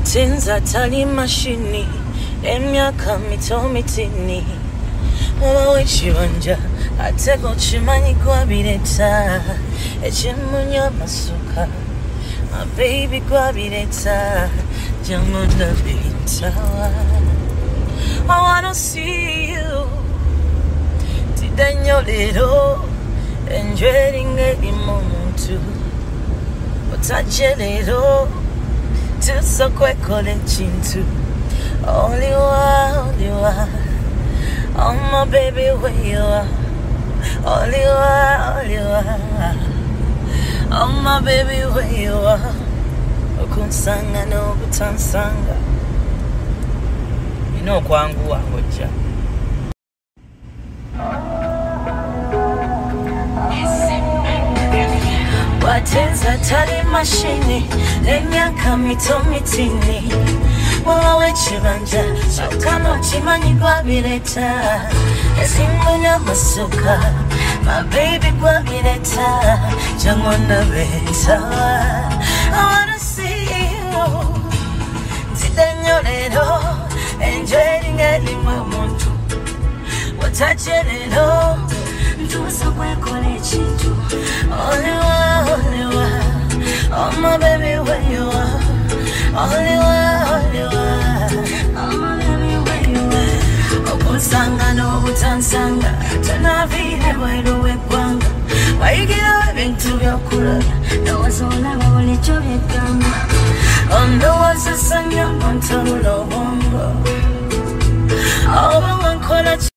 Watenza tali mashini emyaka mitomitini Mama wechibanja atego chimanyi kwa bireta echimunya masuka my baby kwa bireta jamunda bitawa I wanna see you tidanyo lero enjoying every moment too otache lero tuso kwekole chintu only one oh my baby where you are only one oh my baby where you are okunsanga no kutansanga ino kwangu wangoja watenza tali mashini emyaka mitomitini Mama wechibanja Shokano chimanyi kwa bireta Ezimunya masuka My baby kwa bireta Jangonda beta I wanna see you Tidanyo lero Enjoying every moment Watache lero Ntusa kwekole chintu Only one Oh my baby where you are Only one Oh my baby where you are Okunsanga no butansanga Tunavile bwelu wekwanga Waigira bintu byokula Nowazola bawole chobyekanga Ondowaza sanya Montano no bongo Oba wankola